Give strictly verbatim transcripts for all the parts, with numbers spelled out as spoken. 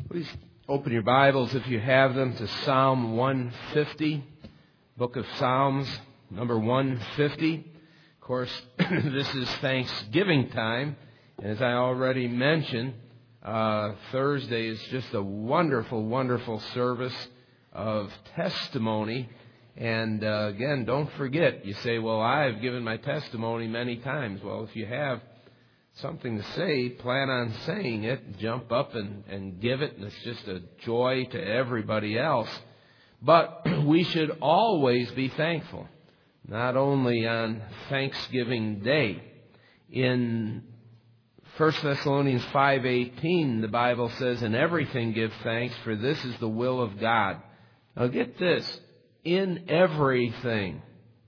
Please open your Bibles, if you have them, to Psalm one fifty, Book of Psalms, number one fifty. Of course, this is Thanksgiving time, and as I already mentioned, uh, Thursday is just a wonderful, wonderful service of testimony. And uh, again, don't forget, you say, well, I've given my testimony many times. Well, if you have something to say, plan on saying it, jump up and, and give it, and it's just a joy to everybody else. But we should always be thankful, not only on Thanksgiving Day. In First Thessalonians five eighteen, the Bible says, "In everything give thanks, for this is the will of God." Now get this, in everything.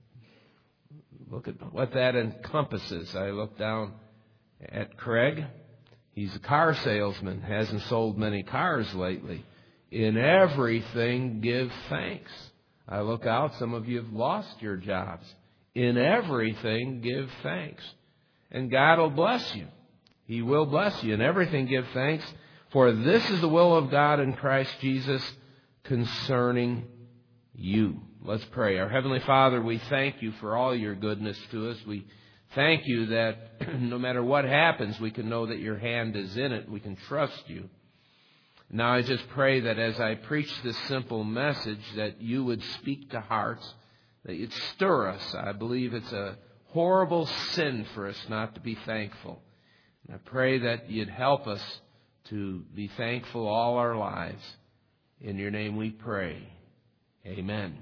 Look at what that encompasses. I look down at Craig. He's a car salesman, hasn't sold many cars lately. In everything, give thanks. I look out, some of you have lost your jobs. In everything, give thanks. And God will bless you. He will bless you. In everything, give thanks, for this is the will of God in Christ Jesus concerning you. Let's pray. Our Heavenly Father, we thank you for all your goodness to us. We thank you that no matter what happens, we can know that your hand is in it. We can trust you. Now I just pray that as I preach this simple message, that you would speak to hearts, that you'd stir us. I believe it's a horrible sin for us not to be thankful. And I pray that you'd help us to be thankful all our lives. In your name we pray. Amen.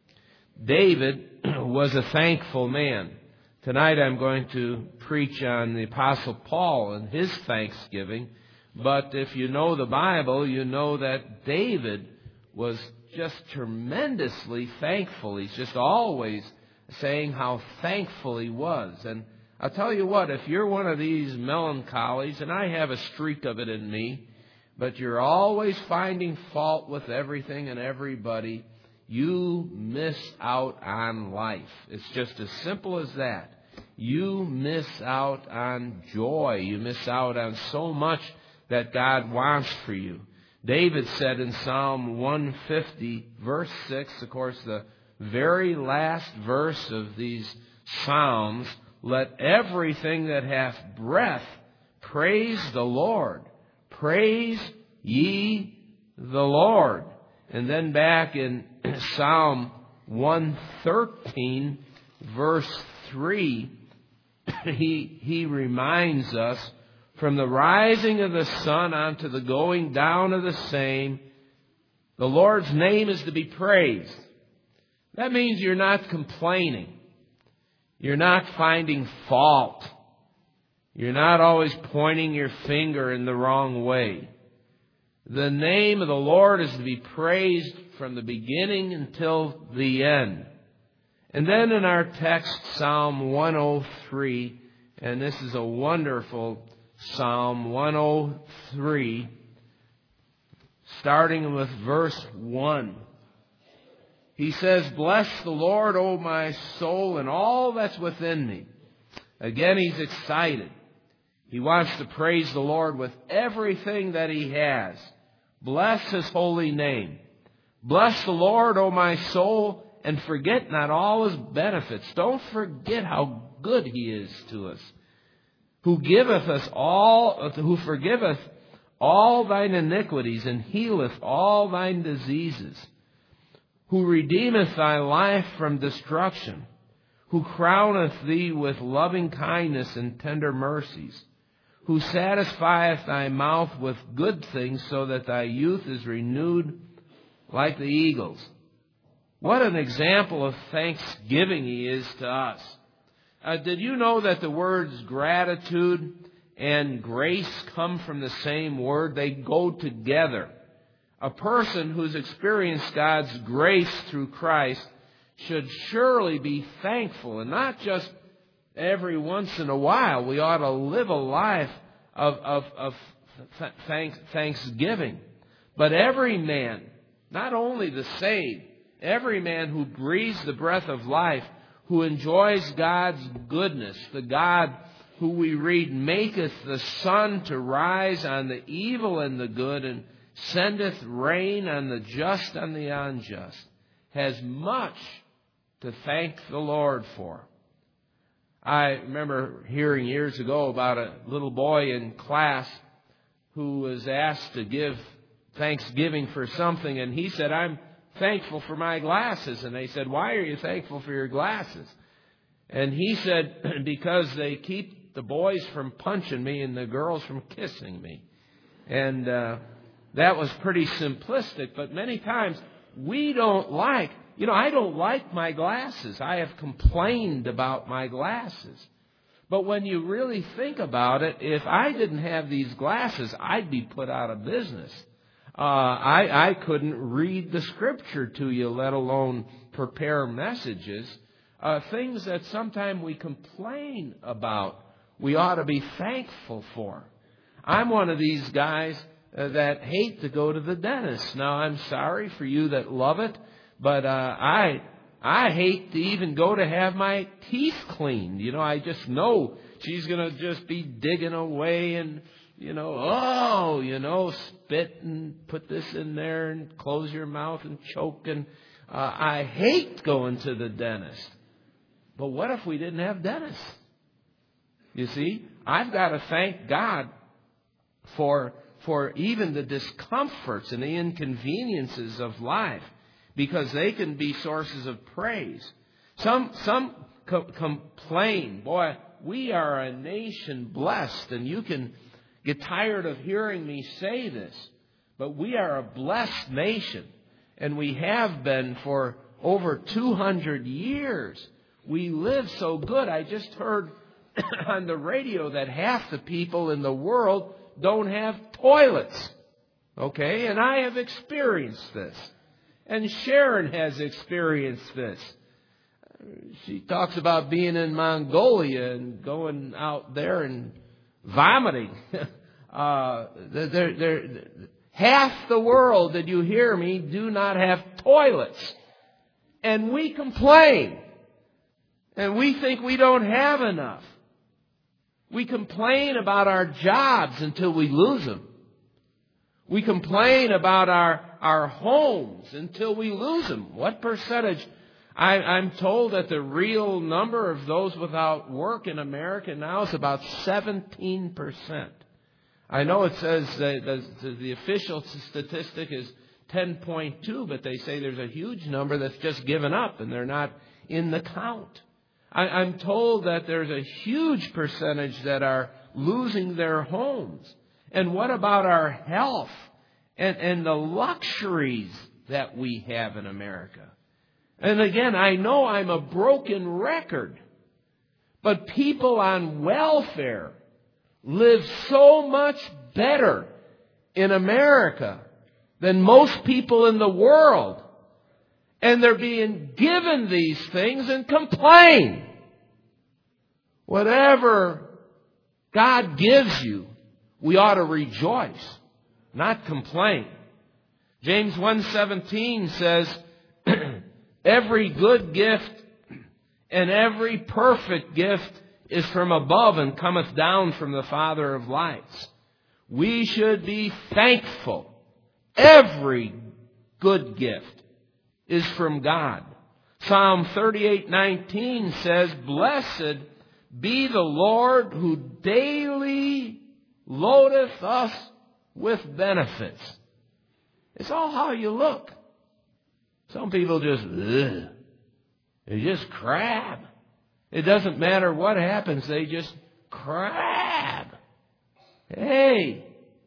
David was a thankful man. Tonight I'm going to preach on the Apostle Paul and his thanksgiving. But if you know the Bible, you know that David was just tremendously thankful. He's just always saying how thankful he was. And I'll tell you what, if you're one of these melancholies, and I have a streak of it in me, but you're always finding fault with everything and everybody, you miss out on life. It's just as simple as that. You miss out on joy. You miss out on so much that God wants for you. David said in Psalm one fifty, verse six, of course, the very last verse of these Psalms, "Let everything that hath breath praise the Lord. Praise ye the Lord." And then back in Psalm one thirteen, verse three, he, he reminds us, "From the rising of the sun unto the going down of the same, the Lord's name is to be praised." That means you're not complaining. You're not finding fault. You're not always pointing your finger in the wrong way. The name of the Lord is to be praised from the beginning until the end. And then in our text, Psalm one oh three, and this is a wonderful Psalm one oh three, starting with verse one. He says, "Bless the Lord, O my soul, and all that's within me." Again, he's excited. He wants to praise the Lord with everything that he has. Bless his holy name. Bless the Lord, O my soul, and forget not all his benefits. Don't forget how good he is to us. Who giveth us all, who forgiveth all thine iniquities and healeth all thine diseases. Who redeemeth thy life from destruction. Who crowneth thee with loving kindness and tender mercies. Who satisfieth thy mouth with good things, so that thy youth is renewed like the eagles. What an example of thanksgiving he is to us. Uh, did you know that the words gratitude and grace come from the same word? They go together. A person who's experienced God's grace through Christ should surely be thankful, and not just every once in a while. We ought to live a life of, of, of thanks, thanksgiving. But every man, not only the saved, every man who breathes the breath of life, who enjoys God's goodness, the God who we read maketh the sun to rise on the evil and the good, and sendeth rain on the just and the unjust, has much to thank the Lord for. I remember hearing years ago about a little boy in class who was asked to give thanksgiving for something, and he said, I'm thankful for my glasses. And they said, why are you thankful for your glasses? And he said, because they keep the boys from punching me and the girls from kissing me. And uh, that was pretty simplistic, but many times we don't like, you know, I don't like my glasses. I have complained about my glasses. But when you really think about it, if I didn't have these glasses, I'd be put out of business. Uh, I, I couldn't read the Scripture to you, let alone prepare messages. Uh, things that sometimes we complain about, we ought to be thankful for. I'm one of these guys uh, that hate to go to the dentist. Now, I'm sorry for you that love it, but uh, I I hate to even go to have my teeth cleaned. You know, I just know she's going to just be digging away and, you know, oh, you know, spit and put this in there and close your mouth and choke. And uh, I hate going to the dentist. But what if we didn't have dentists? You see, I've got to thank God for for even the discomforts and the inconveniences of life, because they can be sources of praise. Some some co- complain, boy, we are a nation blessed, and you can get tired of hearing me say this, but we are a blessed nation, and we have been for over two hundred years. We live so good. I just heard on the radio that half the people in the world don't have toilets. Okay? And I have experienced this. And Sharon has experienced this. She talks about being in Mongolia and going out there and vomiting. uh, they're, they're, half the world, did you hear me, do not have toilets. And we complain. And we think we don't have enough. We complain about our jobs until we lose them. We complain about our, our homes until we lose them. What percentage? I, I'm told that the real number of those without work in America now is about seventeen percent. I know it says that the, the official statistic is ten point two, but they say there's a huge number that's just given up and they're not in the count. I, I'm told that there's a huge percentage that are losing their homes. And what about our health and, and the luxuries that we have in America? And again, I know I'm a broken record, but people on welfare live so much better in America than most people in the world. And they're being given these things and complain. Whatever God gives you, we ought to rejoice, not complain. James one seventeen says, every good gift and every perfect gift is from above and cometh down from the Father of lights. We should be thankful. Every good gift is from God. Psalm thirty-eight nineteen says, blessed be the Lord who daily loadeth us with benefits. It's all how you look. Some people just, ugh, they just crab. It doesn't matter what happens, they just crab. Hey,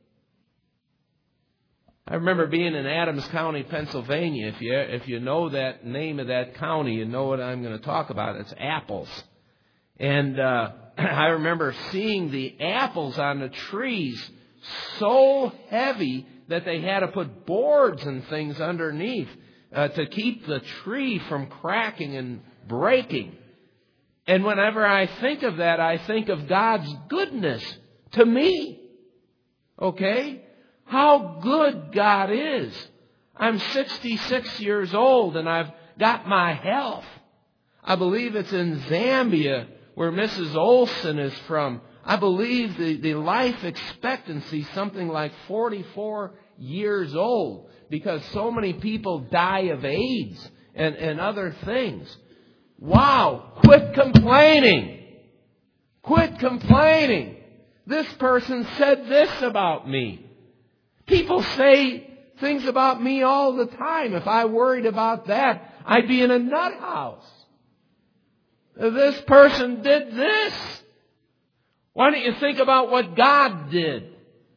I remember being in Adams County, Pennsylvania. If you if you know that name of that county, you know what I'm going to talk about. It's apples. And uh, I remember seeing the apples on the trees so heavy that they had to put boards and things underneath uh, to keep the tree from cracking and breaking. And whenever I think of that, I think of God's goodness to me. Okay? How good God is. I'm sixty-six years old and I've got my health. I believe it's in Zambia where Missus Olson is from. I believe the, the life expectancy is something like forty-four years old because so many people die of AIDS and, and other things. Wow, quit complaining. Quit complaining. This person said this about me. People say things about me all the time. If I worried about that, I'd be in a nut house. This person did this. Why don't you think about what God did?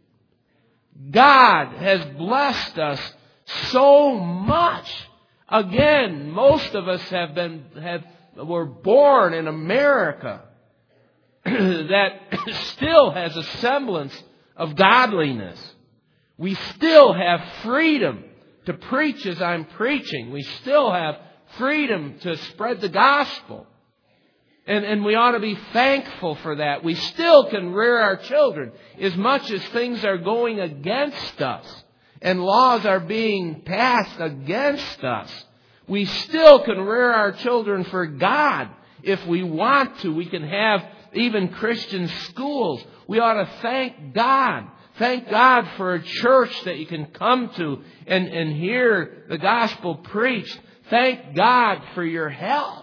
God has blessed us so much. Again, most of us have been have were born in America that still has a semblance of godliness. We still have freedom to preach as I'm preaching. We still have freedom to spread the gospel. And, and we ought to be thankful for that. We still can rear our children as much as things are going against us and laws are being passed against us. We still can rear our children for God if we want to. We can have even Christian schools. We ought to thank God. Thank God for a church that you can come to and, and hear the gospel preached. Thank God for your health.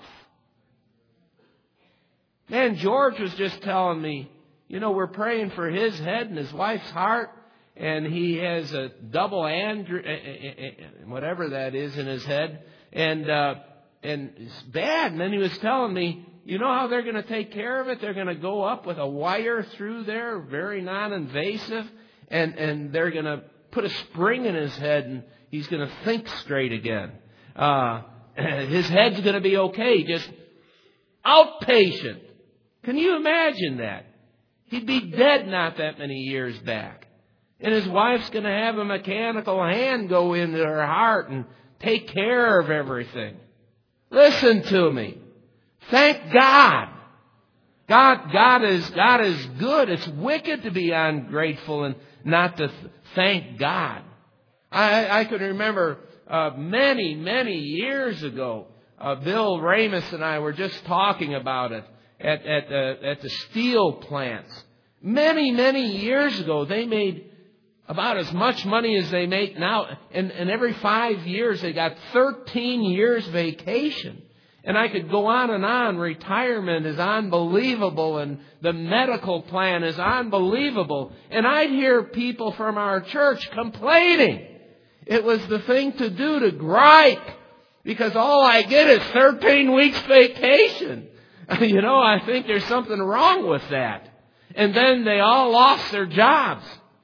Man, George was just telling me, you know, we're praying for his head and his wife's heart, and he has a double androgen, whatever that is, in his head, and uh, and it's bad. And then he was telling me, you know how they're going to take care of it? They're going to go up with a wire through there, very non-invasive, and and they're going to put a spring in his head, and he's going to think straight again. Uh, his head's going to be okay, just outpatient. Can you imagine that? He'd be dead not that many years back. And his wife's going to have a mechanical hand go into her heart and take care of everything. Listen to me. Thank God. God, God is, God is good. It's wicked to be ungrateful and not to th- thank God. I, I can remember uh, many, many years ago, uh, Bill Ramus and I were just talking about it. At, at, the, at the steel plants. Many, many years ago, they made about as much money as they make now. And, and every five years, they got thirteen years vacation. And I could go on and on. Retirement is unbelievable. And the medical plan is unbelievable. And I'd hear people from our church complaining. It was the thing to do to gripe. Because all I get is thirteen weeks vacation. You know, I think there's something wrong with that. And then they all lost their jobs.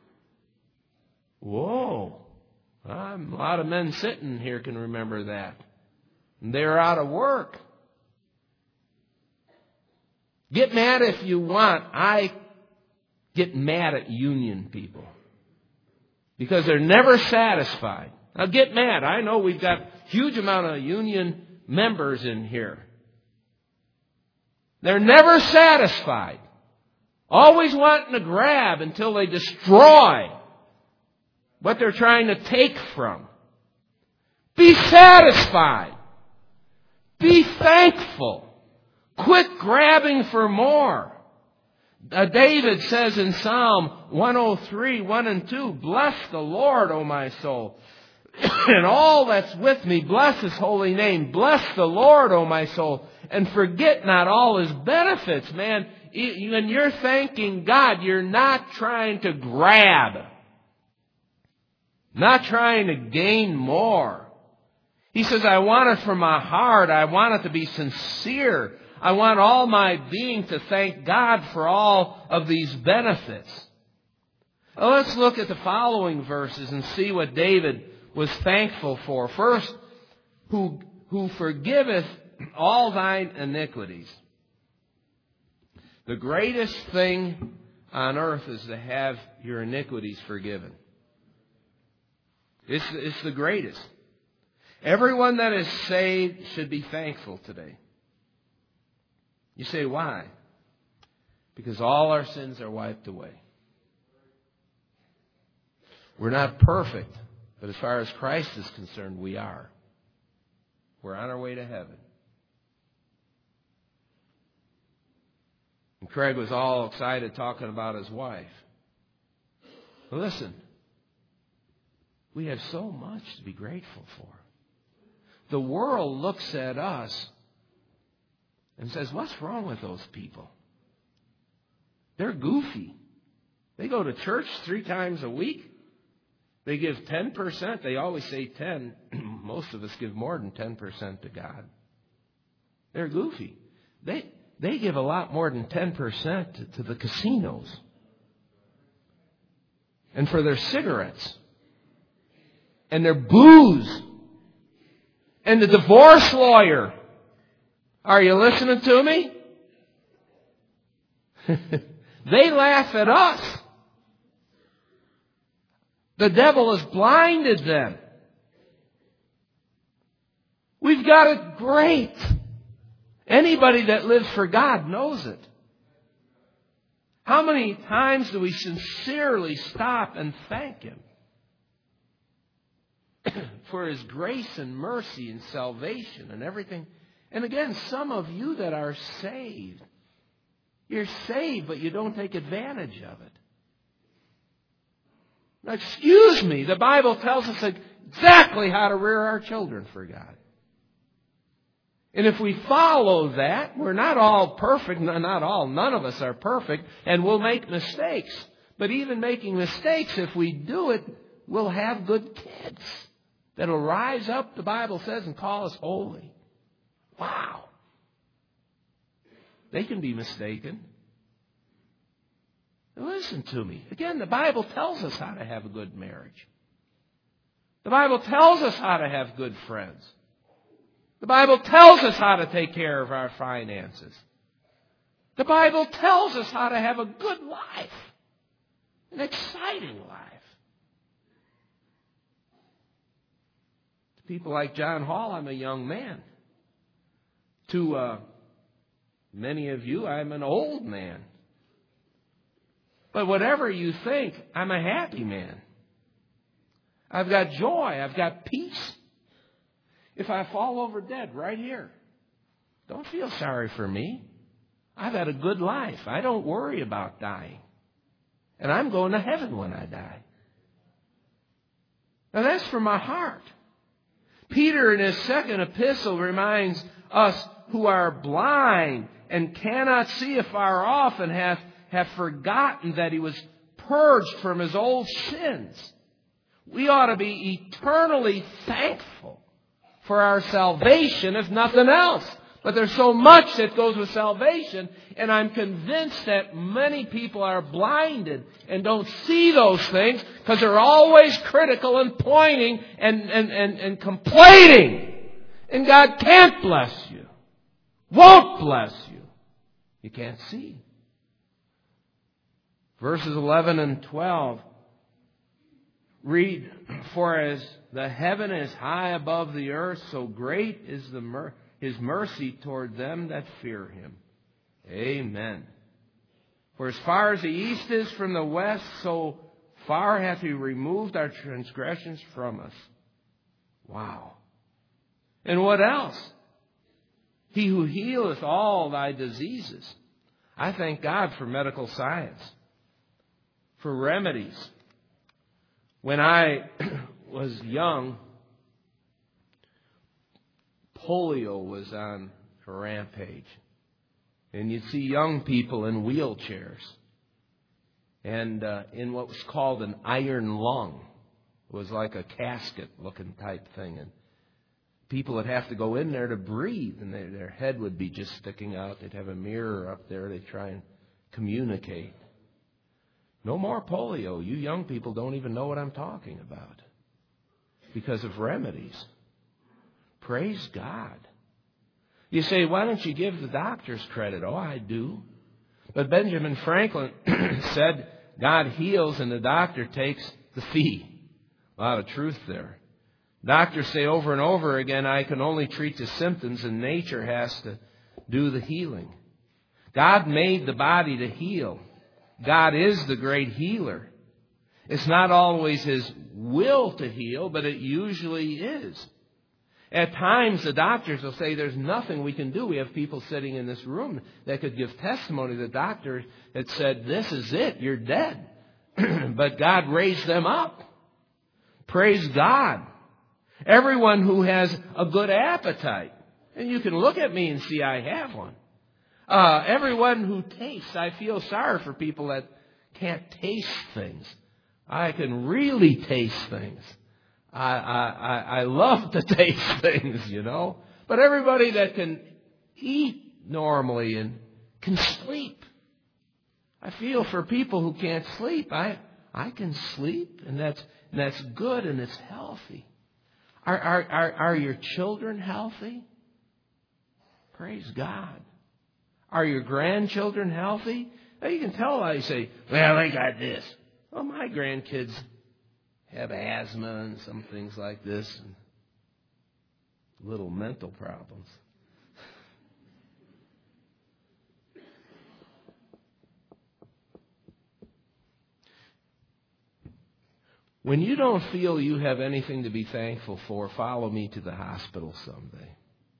Whoa. A lot of men sitting here can remember that. And they're out of work. Get mad if you want. I get mad at union people. Because they're never satisfied. Now get mad. I know we've got a huge amount of union members in here. They're never satisfied. Always wanting to grab until they destroy what they're trying to take from. Be satisfied. Be thankful. Quit grabbing for more. Uh, David says in Psalm one oh three, one and two, bless the Lord, O my soul, and all that's with me, bless His holy name. Bless the Lord, O my soul, and forget not all His benefits. Man, when you're thanking God, you're not trying to grab. Not trying to gain more. He says, I want it from my heart. I want it to be sincere. I want all my being to thank God for all of these benefits. Well, let's look at the following verses and see what David was thankful for. First, who, who forgiveth all thine iniquities. The greatest thing on earth is to have your iniquities forgiven. It's, it's the greatest. Everyone that is saved should be thankful today. You say, why? Because all our sins are wiped away. We're not perfect, but as far as Christ is concerned, we are. We're on our way to heaven. And Craig was all excited talking about his wife. Listen, we have so much to be grateful for. The world looks at us and says, what's wrong with those people? They're goofy. They go to church three times a week. They give ten percent. They always say ten. Most of us give more than ten percent to God. They're goofy. They they give a lot more than ten percent to, to the casinos. And for their cigarettes. And their booze. And the divorce lawyer. Are you listening to me? They laugh at us. The devil has blinded them. We've got it great. Anybody that lives for God knows it. How many times do we sincerely stop and thank Him for His grace and mercy and salvation and everything? And again, some of you that are saved, you're saved, but you don't take advantage of it. Now, excuse me, the Bible tells us exactly how to rear our children for God. And if we follow that, we're not all perfect, not all, none of us are perfect, and we'll make mistakes. But even making mistakes, if we do it, we'll have good kids that'll rise up, the Bible says, and call us holy. Wow. They can be mistaken. Now listen to me. Again, the Bible tells us how to have a good marriage. The Bible tells us how to have good friends. The Bible tells us how to take care of our finances. The Bible tells us how to have a good life. An exciting life. To people like John Hall, I'm a young man. To uh, many of you, I'm an old man. But whatever you think, I'm a happy man. I've got joy. I've got peace. If I fall over dead right here, don't feel sorry for me. I've had a good life. I don't worry about dying. And I'm going to heaven when I die. Now that's from my heart. Peter in his second epistle reminds us who are blind and cannot see afar off and have, have forgotten that he was purged from his old sins. We ought to be eternally thankful for our salvation, if nothing else. But there's so much that goes with salvation, and I'm convinced that many people are blinded and don't see those things because they're always critical and pointing and, and, and, and complaining. And God can't bless you. Won't bless you. You can't see. Verses eleven and twelve read, for as the heaven is high above the earth, so great is the mer- His mercy toward them that fear Him. Amen. For as far as the east is from the west, so far hath He removed our transgressions from us. Wow. And what else? He who healeth all thy diseases. I thank God for medical science, for remedies. When I was young, polio was on a rampage. And you'd see young people in wheelchairs and uh, in what was called an iron lung. It was like a casket-looking type thing. And people would have to go in there to breathe, and they, their head would be just sticking out. They'd have a mirror up there. They'd try and communicate. No more polio. You young people don't even know what I'm talking about because of remedies. Praise God. You say, why don't you give the doctors credit? Oh, I do. But Benjamin Franklin said, God heals and the doctor takes the fee. A lot of truth there. Doctors say over and over again, I can only treat the symptoms and nature has to do the healing. God made the body to heal. God is the great healer. It's not always His will to heal, but it usually is. At times, the doctors will say there's nothing we can do. We have people sitting in this room that could give testimony. The doctor had said, this is it, you're dead. But God raised them up. Praise God. Everyone who has a good appetite. And you can look at me and see I have one. Uh, everyone who tastes. I feel sorry for people that can't taste things. I can really taste things. I, I, I love to taste things, you know. But everybody that can eat normally and can sleep. I feel for people who can't sleep. I I can sleep, and that's and that's good, and it's healthy. Are are are, are your children healthy? Praise God. Are your grandchildren healthy? Now you can tell how you say, well, they got this. Well, my grandkids have asthma and some things like this, and little mental problems. When you don't feel you have anything to be thankful for, follow me to the hospital someday.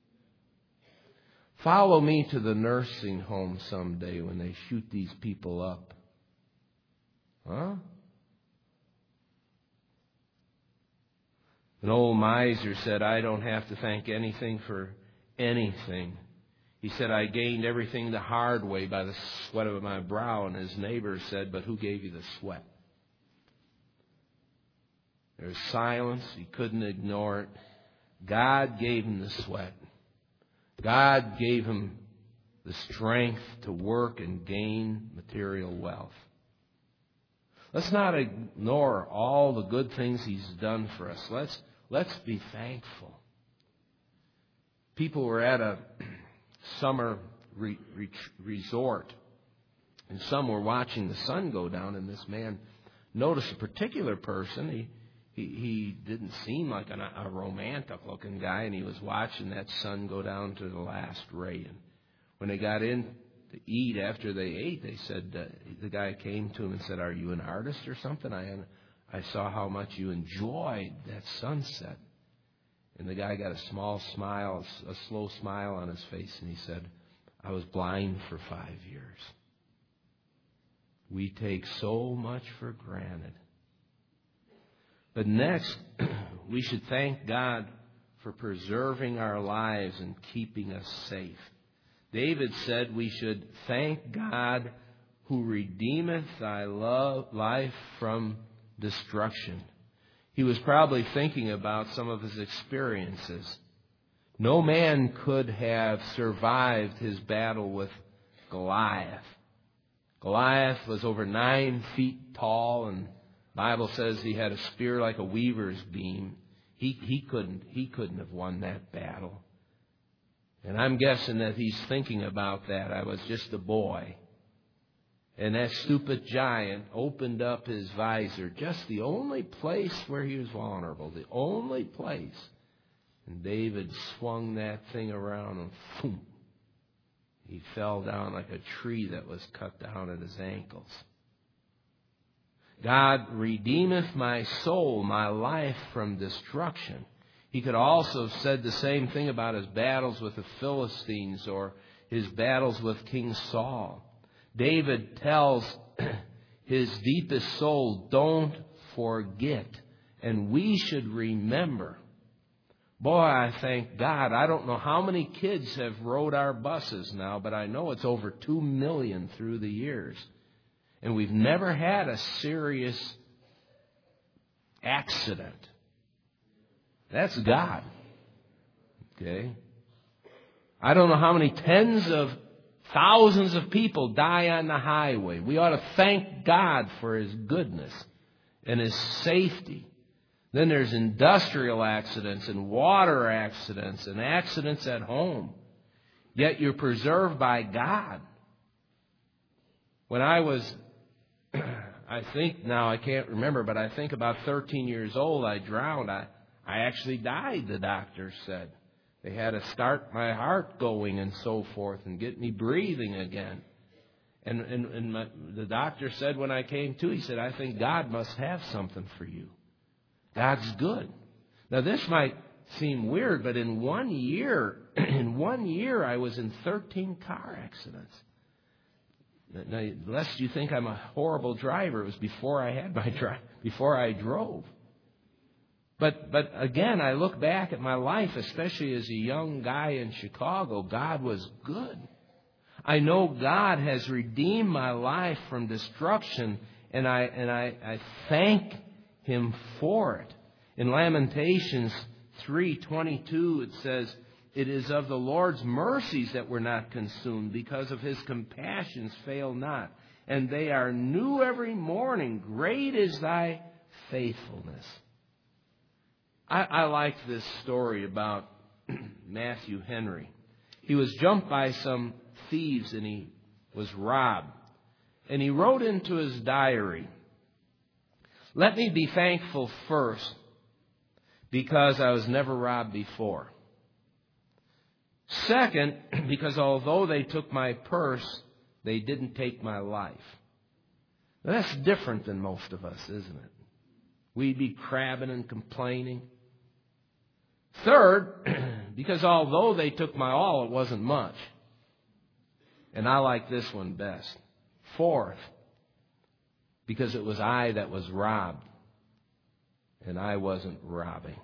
Follow me to the nursing home someday when they shoot these people up. Huh? An old miser said, I don't have to thank anything for anything. He said, I gained everything the hard way by the sweat of my brow. And his neighbor said, but who gave you the sweat? There's silence. He couldn't ignore it. God gave him the sweat. God gave him the strength to work and gain material wealth. Let's not ignore all the good things he's done for us. Let's let's be thankful. People were at a summer re- re- resort, and some were watching the sun go down, and this man noticed a particular person. He He, he didn't seem like an, a romantic-looking guy, and he was watching that sun go down to the last ray. And when they got in to eat, after they ate, they said, uh, the guy came to him and said, are you an artist or something? I, I saw how much you enjoyed that sunset. And the guy got a small smile, a slow smile on his face, and he said, I was blind for five years. We take so much for granted. But next, we should thank God for preserving our lives and keeping us safe. David said we should thank God who redeemeth thy love, life from destruction. He was probably thinking about some of his experiences. No man could have survived his battle with Goliath. Goliath was over nine feet tall, and the Bible says he had a spear like a weaver's beam. He he couldn't he couldn't have won that battle. And I'm guessing that he's thinking about that. I was just a boy. And that stupid giant opened up his visor, just the only place where he was vulnerable, the only place. And David swung that thing around and boom, he fell down like a tree that was cut down at his ankles. God redeemeth my soul, my life from destruction. He could also have said the same thing about his battles with the Philistines or his battles with King Saul. David tells his deepest soul, don't forget. And we should remember. Boy, I thank God. I don't know how many kids have rode our buses now, but I know it's over two million through the years. And we've never had a serious accident. That's God. Okay? I don't know how many tens of thousands of people die on the highway. We ought to thank God for His goodness and His safety. Then there's industrial accidents and water accidents and accidents at home. Yet you're preserved by God. When I was, I think now, I can't remember, but I think about thirteen years old, I drowned. I, I actually died, the doctor said. They had to start my heart going and so forth and get me breathing again. And, and, and my, the doctor said when I came to, he said, I think God must have something for you. God's good. Now this might seem weird, but in one year, in one year, I was in thirteen car accidents. Now, lest you think I'm a horrible driver, it was before I had my drive, before I drove. But but again, I look back at my life, especially as a young guy in Chicago. God was good. I know God has redeemed my life from destruction, and I and I, I thank Him for it. In Lamentations three twenty-two, it says, "It is of the Lord's mercies that we're not consumed, because of His compassions fail not, and they are new every morning. Great is Thy faithfulness." I, I like this story about Matthew Henry. He was jumped by some thieves and he was robbed. And he wrote into his diary, "Let me be thankful first because I was never robbed before. Second, because although they took my purse, they didn't take my life." Now, that's different than most of us, isn't it? We'd be crabbing and complaining. Third, because although they took my all, it wasn't much. And I like this one best. Fourth, because it was I that was robbed, and I wasn't robbing.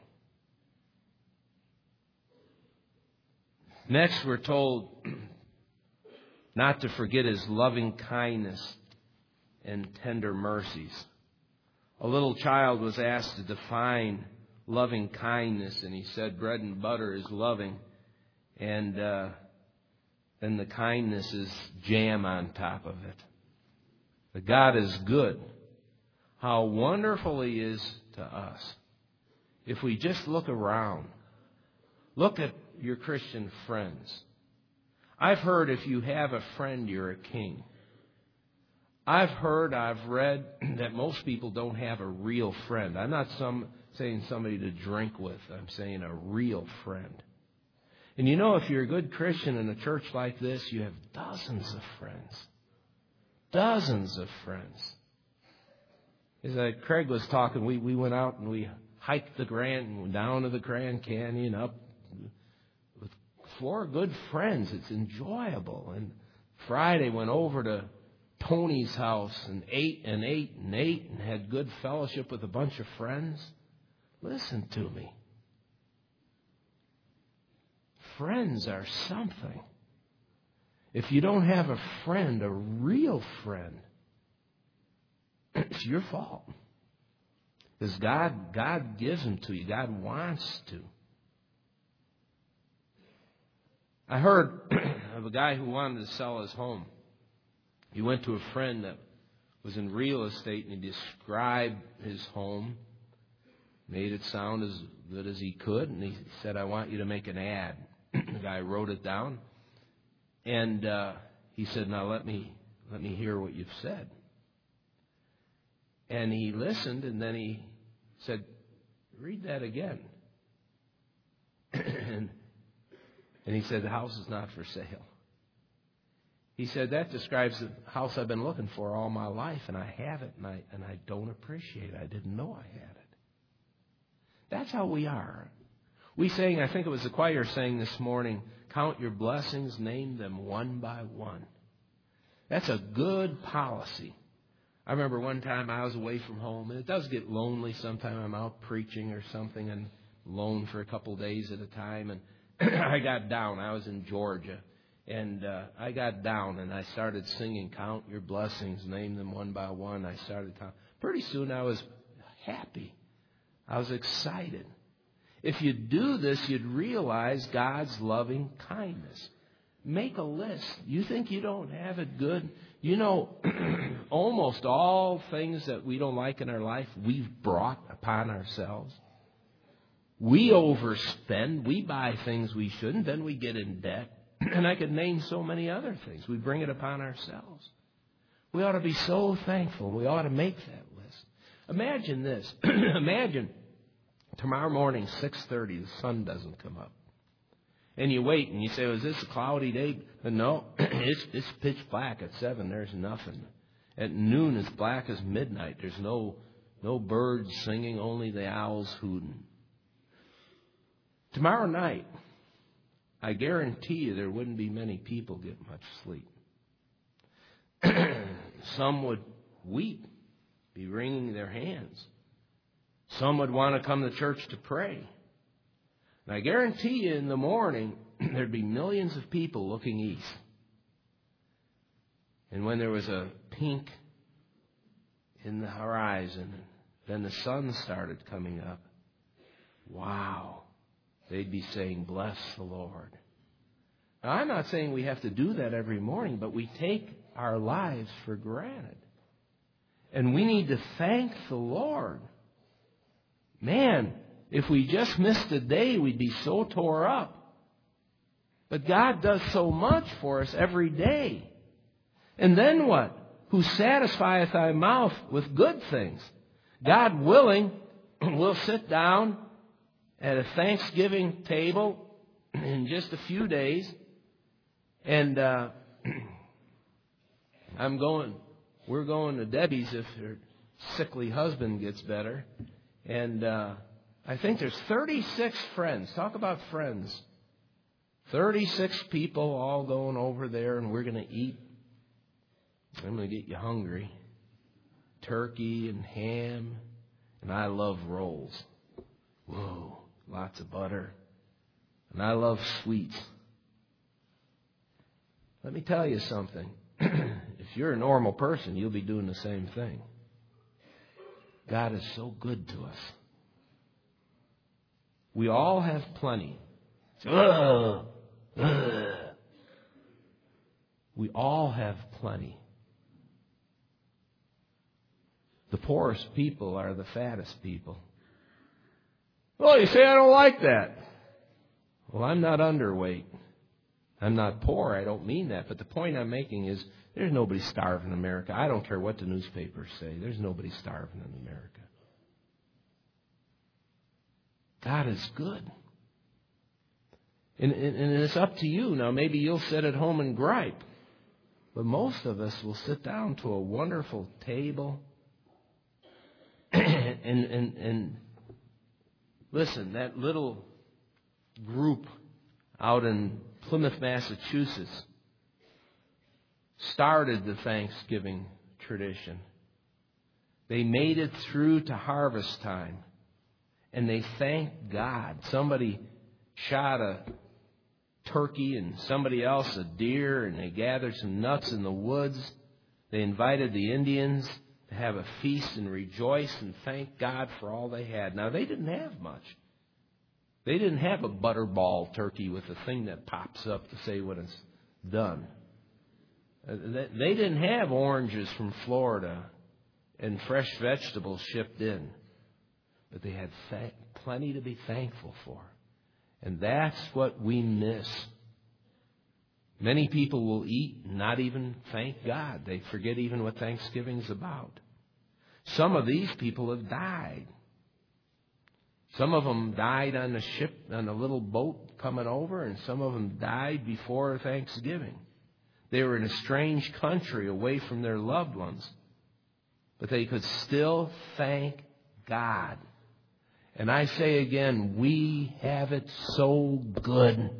Next, we're told not to forget His loving kindness and tender mercies. A little child was asked to define loving kindness, and he said bread and butter is loving, and uh, then the kindness is jam on top of it. But God is good. How wonderful He is to us. If we just look around, look at your Christian friends. I've heard if you have a friend, you're a king. I've heard, I've read that most people don't have a real friend. I'm not some saying somebody to drink with. I'm saying a real friend. And you know, if you're a good Christian in a church like this, you have dozens of friends. Dozens of friends. As uh, Craig was talking, we, we went out and we hiked the Grand, down to the Grand Canyon, up with four good friends. It's enjoyable. And Friday went over to Tony's house and ate and ate and ate and had good fellowship with a bunch of friends. Listen to me. Friends are something. If you don't have a friend, a real friend, it's your fault. Because God, God gives them to you. God wants to. I heard of a guy who wanted to sell his home. He went to a friend that was in real estate, and he described his home, made it sound as good as he could, and he said, "I want you to make an ad." The guy wrote it down, and uh, he said, "Now let me let me hear what you've said." And he listened, and then he said, "Read that again." and, and he said, "The house is not for sale." He said, "That describes the house I've been looking for all my life, and I have it, and I and I don't appreciate it. I didn't know I had it." That's how we are. We sang, I think it was the choir sang this morning, "Count your blessings, name them one by one." That's a good policy. I remember one time I was away from home, and it does get lonely sometime. I'm out preaching or something and alone for a couple of days at a time, and I got down. I was in Georgia. And uh, I got down and I started singing, "Count your blessings, name them one by one." I started talking. Pretty soon I was happy. I was excited. If you do this, you'd realize God's loving kindness. Make a list. You think you don't have it good? You know, almost all things that we don't like in our life, we've brought upon ourselves. We overspend. We buy things we shouldn't. Then we get in debt. And I could name so many other things. We bring it upon ourselves. We ought to be so thankful. We ought to make that list. Imagine this. Imagine tomorrow morning, six thirty, the sun doesn't come up. And you wait and you say, "Was this a cloudy day?" But no, it's, it's pitch black at seven. There's nothing. At noon, it's black as midnight. There's no, no birds singing, only the owls hooting. Tomorrow night, I guarantee you there wouldn't be many people get much sleep. Some would weep, be wringing their hands. Some would want to come to church to pray. And I guarantee you in the morning, there'd be millions of people looking east. And when there was a pink in the horizon, then the sun started coming up. Wow. They'd be saying, bless the Lord. Now, I'm not saying we have to do that every morning, but we take our lives for granted. And we need to thank the Lord. Man, if we just missed a day, we'd be so tore up. But God does so much for us every day. And then what? Who satisfieth thy mouth with good things? God willing, we'll sit down at a Thanksgiving table in just a few days. And uh, I'm going, we're going to Debbie's if her sickly husband gets better. And uh, I think there's thirty-six friends. Talk about friends. thirty-six people all going over there, and we're going to eat. I'm going to get you hungry. Turkey and ham. And I love rolls. Whoa, lots of butter. And I love sweets. Let me tell you something. If you're a normal person, you'll be doing the same thing. God is so good to us. We all have plenty. Ugh, ugh. We all have plenty. The poorest people are the fattest people. Well, you say I don't like that. Well, I'm not underweight. I'm not poor. I don't mean that. But the point I'm making is there's nobody starving in America. I don't care what the newspapers say. There's nobody starving in America. God is good. And, and, and it's up to you. Now, maybe you'll sit at home and gripe. But most of us will sit down to a wonderful table. and, and, and listen, that little group out in Plymouth, Massachusetts, started the Thanksgiving tradition. They made it through to harvest time. And they thanked God. Somebody shot a turkey and somebody else a deer, and they gathered some nuts in the woods. They invited the Indians to have a feast and rejoice and thank God for all they had. Now, they didn't have much. They didn't have a butterball turkey with a thing that pops up to say when it's done. They didn't have oranges from Florida and fresh vegetables shipped in. But they had th- plenty to be thankful for. And that's what we miss. Many people will eat and not even thank God. They forget even what Thanksgiving's about. Some of these people have died. Some of them died on a ship, on a little boat coming over, and some of them died before Thanksgiving. They were in a strange country away from their loved ones. But they could still thank God. And I say again, we have it so good.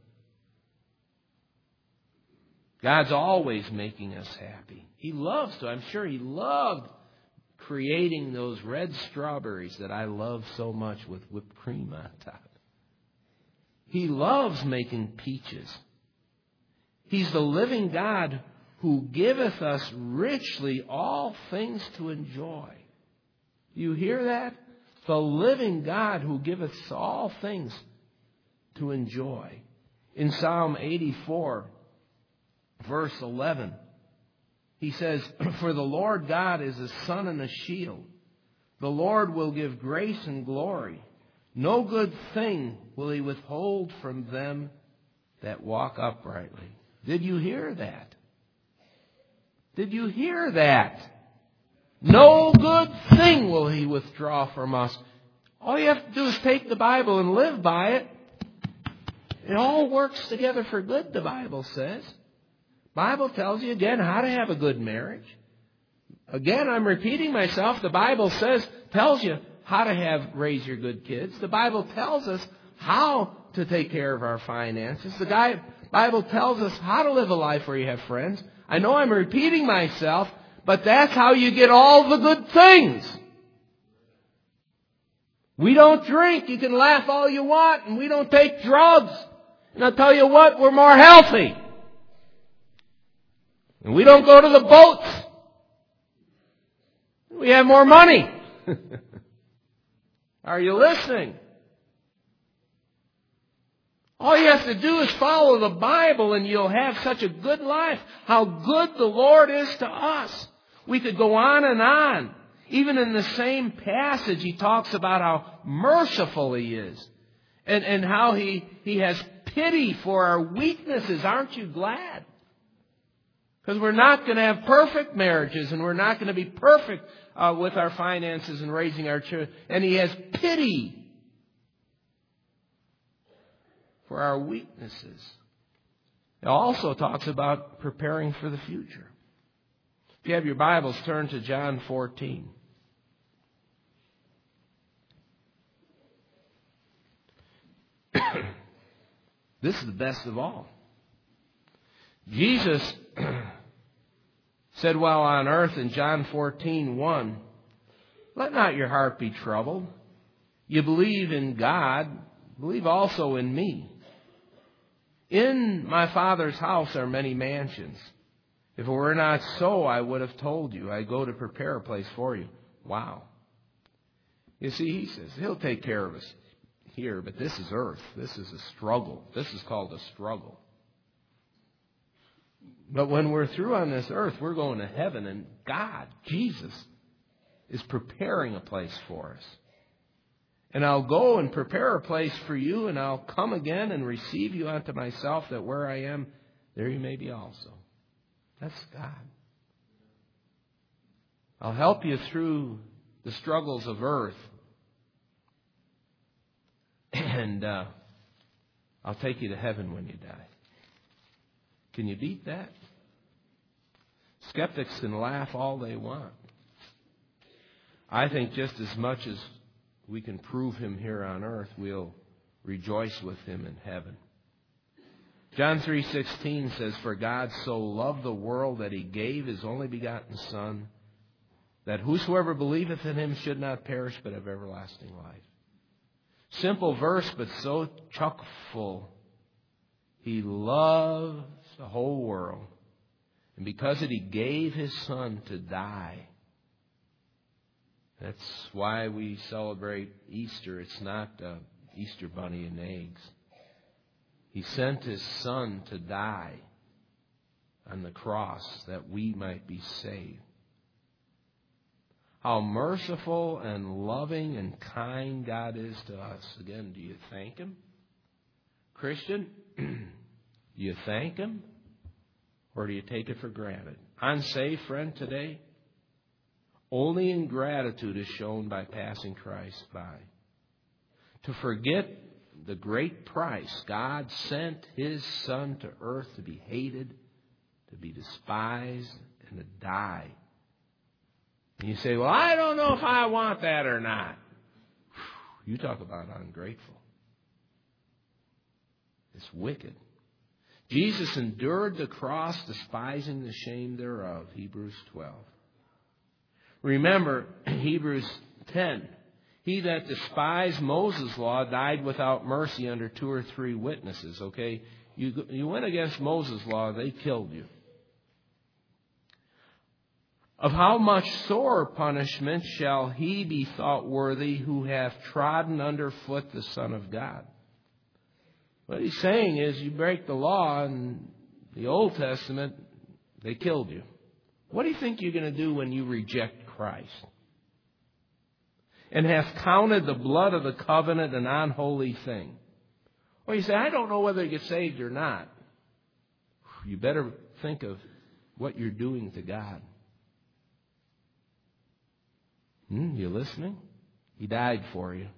God's always making us happy. He loves to. I'm sure He loved creating those red strawberries that I love so much with whipped cream on top. He loves making peaches. He's the living God who giveth us richly all things to enjoy. You hear that? The living God who giveth us all things to enjoy. In Psalm eighty-four, verse eleven, he says, for the Lord God is a sun and a shield. The Lord will give grace and glory. No good thing will He withhold from them that walk uprightly. Did you hear that? Did you hear that? No good thing will He withdraw from us. All you have to do is take the Bible and live by it. It all works together for good, the Bible says. Bible tells you again how to have a good marriage. Again, I'm repeating myself. The Bible says, tells you how to have raise your good kids. The Bible tells us how to take care of our finances. The guy, Bible tells us how to live a life where you have friends. I know I'm repeating myself, but that's how you get all the good things. We don't drink. You can laugh all you want, and we don't take drugs. And I'll tell you what, we're more healthy. And we don't go to the boats. We have more money. Are you listening? All you have to do is follow the Bible and you'll have such a good life. How good the Lord is to us. We could go on and on. Even in the same passage, he talks about how merciful he is. And, and how he, he has pity for our weaknesses. Aren't you glad? Because we're not going to have perfect marriages and we're not going to be perfect uh, with our finances and raising our children. And he has pity for our weaknesses. It also talks about preparing for the future. If you have your Bibles, turn to John fourteen. This is the best of all. Jesus said while on earth in John fourteen one, let not your heart be troubled. You believe in God, believe also in me. In my Father's house are many mansions. If it were not so, I would have told you. I go to prepare a place for you. Wow. You see, he says he'll take care of us here, but this is earth. This is a struggle. This is called a struggle. But when we're through on this earth, we're going to heaven, and God, Jesus, is preparing a place for us. And I'll go and prepare a place for you, and I'll come again and receive you unto myself, that where I am, there you may be also. That's God. I'll help you through the struggles of earth. And uh, I'll take you to heaven when you die. Can you beat that? Skeptics can laugh all they want. I think just as much as we can prove him here on earth, we'll rejoice with him in heaven. John three sixteen says, for God so loved the world that he gave his only begotten Son, that whosoever believeth in him should not perish but have everlasting life. Simple verse, but so chock full. He loves the whole world. And because of it, he gave his Son to die. That's why we celebrate Easter. It's not uh, Easter bunny and eggs. He sent his Son to die on the cross that we might be saved. How merciful and loving and kind God is to us. Again, do you thank him? Christian, do you thank him? Or do you take it for granted? Unsaved friend today, only ingratitude is shown by passing Christ by. To forget the great price God sent his Son to earth to be hated, to be despised, and to die. And you say, well, I don't know if I want that or not. You talk about ungrateful. It's wicked. Jesus endured the cross, despising the shame thereof. Hebrews twelve. Remember, Hebrews ten. He that despised Moses' law died without mercy under two or three witnesses. Okay? You, you went against Moses' law, they killed you. Of how much sore punishment shall he be thought worthy who hath trodden under foot the Son of God? What he's saying is, you break the law in the Old Testament, they killed you. What do you think you're going to do when you reject Christ? And have counted the blood of the covenant an unholy thing. Well, you say, I don't know whether you get saved or not. You better think of what you're doing to God. Hmm, you listening? He died for you.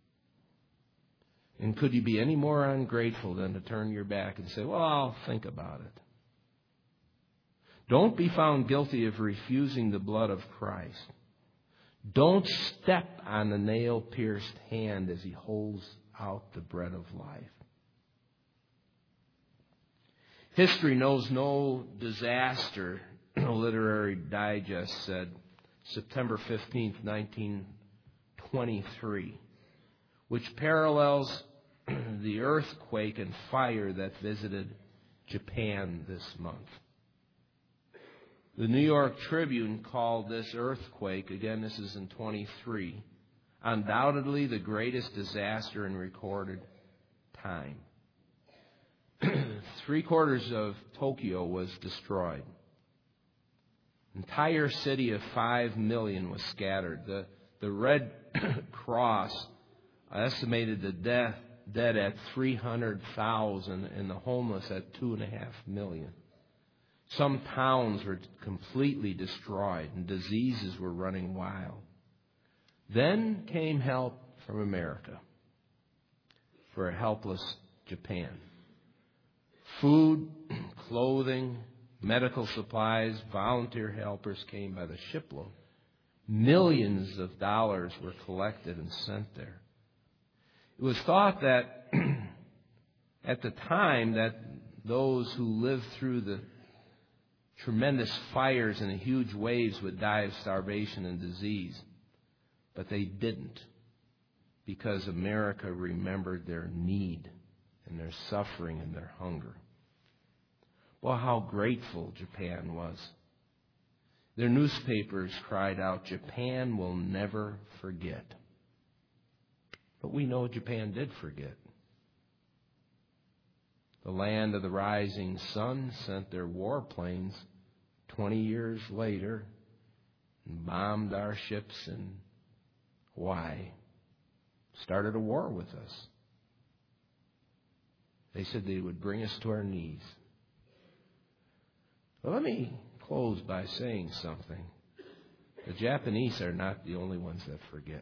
And could you be any more ungrateful than to turn your back and say, well, I'll think about it. Don't be found guilty of refusing the blood of Christ. Don't step on the nail-pierced hand as he holds out the bread of life. History knows no disaster, Literary Digest said, September fifteenth, nineteen twenty-three, which parallels the earthquake and fire that visited Japan this month. The New York Tribune called this earthquake, again this is in twenty-three, undoubtedly the greatest disaster in recorded time. Three quarters of Tokyo was destroyed. Entire city of five million was scattered. The, the Red Cross estimated the death, dead at three hundred thousand and the homeless at two and a half million. Some towns were completely destroyed and diseases were running wild. Then came help from America for a helpless Japan. Food, clothing, medical supplies, volunteer helpers came by the shipload. Millions of dollars were collected and sent there. It was thought that at the time that those who lived through the tremendous fires and the huge waves would die of starvation and disease. But they didn't, because America remembered their need and their suffering and their hunger. Well, how grateful Japan was. Their newspapers cried out, "Japan will never forget." But we know Japan did forget. The land of the rising sun sent their warplanes twenty years later and bombed our ships in Hawaii. Started a war with us. They said they would bring us to our knees. Well, let me close by saying something. The Japanese are not the only ones that forget.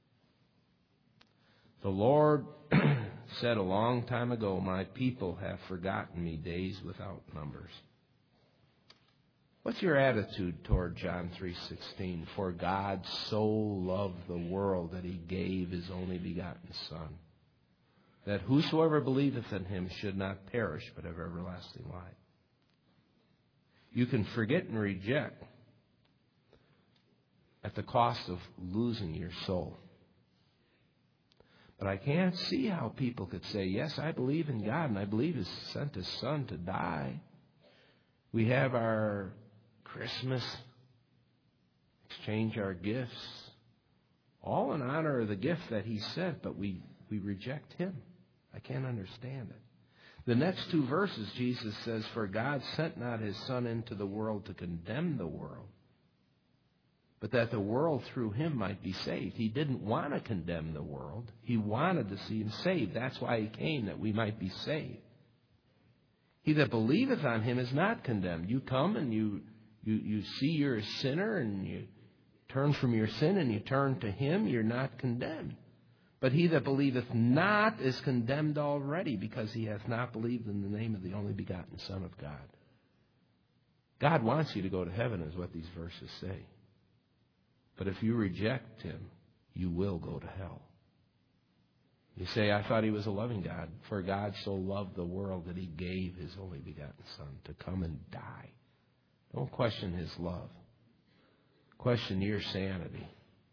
The Lord said a long time ago, "My people have forgotten me days without numbers." What's your attitude toward John three sixteen? For God so loved the world that he gave his only begotten Son, that whosoever believeth in him should not perish but have everlasting life. You can forget and reject at the cost of losing your soul. But I can't see how people could say, yes, I believe in God and I believe He sent His Son to die. We have our Christmas, exchange our gifts, all in honor of the gift that He sent, but we, we reject Him. I can't understand it. The next two verses, Jesus says, "For God sent not His Son into the world to condemn the world, but that the world through Him might be saved." He didn't want to condemn the world. He wanted to see Him saved. That's why He came, that we might be saved. He that believeth on Him is not condemned. You come and you, you, you see you're a sinner and you turn from your sin and you turn to Him, you're not condemned. But he that believeth not is condemned already, because he hath not believed in the name of the only begotten Son of God. God wants you to go to heaven, is what these verses say. But if you reject Him, you will go to hell. You say, I thought He was a loving God. For God so loved the world that He gave His only begotten Son to come and die. Don't question His love. Question your sanity.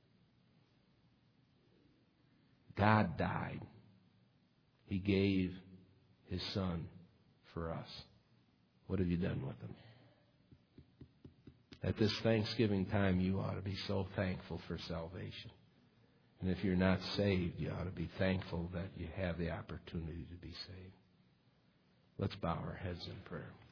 God died. He gave His Son for us. What have you done with Him? At this Thanksgiving time, you ought to be so thankful for salvation. And if you're not saved, you ought to be thankful that you have the opportunity to be saved. Let's bow our heads in prayer.